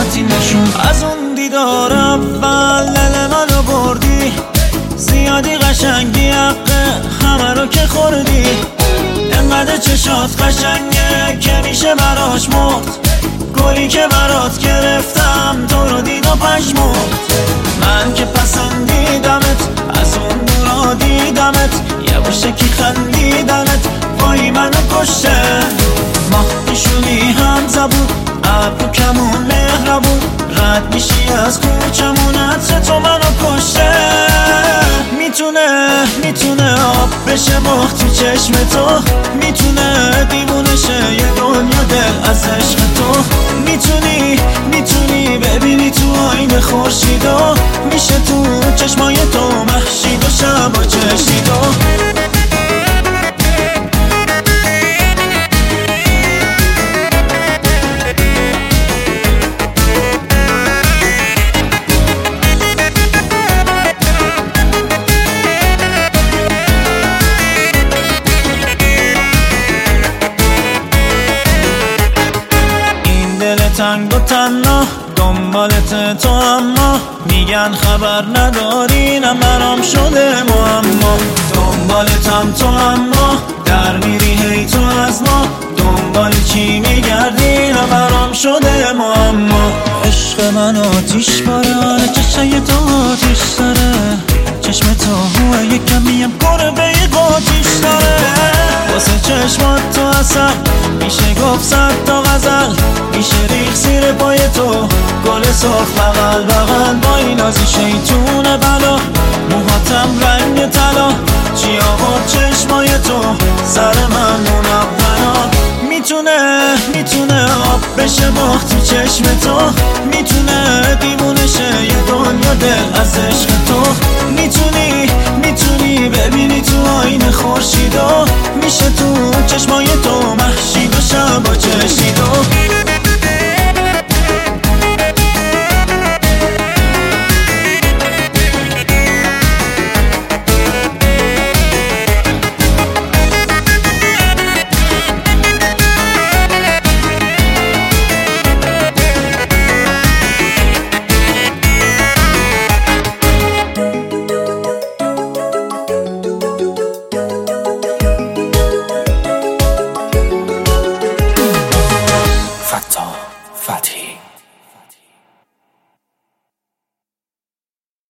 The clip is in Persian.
راحتی نشون. از اون دیدار اول دل منو بردی، زیادی قشنگی حقه همه رو که خوردی. انقدر چشات قشنگه که میشه براش مرد، گلی که برات گرفتم تو رو دید و پشمرد. من که پسندیدمت از اون دورا دیدمت، یه بوشکی خندیدمت وای منو کشته. ما میشونی هم زبون ابرو کمون مهربون، رد میشی از کوچمون عطر تو منو کشته. میتونه آب بشه مخ تو چشم تو، میتونه دیوونه شه یه دنیا دل از عشق تو. میتونی ببینی تو آینه خورشیدو، میشه تو چشمای تو مهشید و شب و چشیدو. تنگ و تنها دنبالت تو، اما میگن خبر نداری نه برام شده معما. دنبالتم تو اما در میری هی تو از ما، دنبال چی میگردی نه برام شده معما. عشق من آتیش باره چشای تو آتیش داره، چشم تو هوه یکمیم گربه قاتیش داره. واسه چشمات تو اصل میشه گفت صد تا غزل، میشه ریخ زیر پای تو گل سرخ بغل بغل. با این نازی شیطون بلا موهاتم رنگ طلا، چی آورد چشمای تو سر من منونا. میتونه آب بشه مخ تو چشم تو، میتونه دیوونه شه یه دنیا دل از عشق تو. میتونی ببینی تو آینه خورشیدو، میشه تو چشمای تو مهشید و شب و چشیدو. فتحی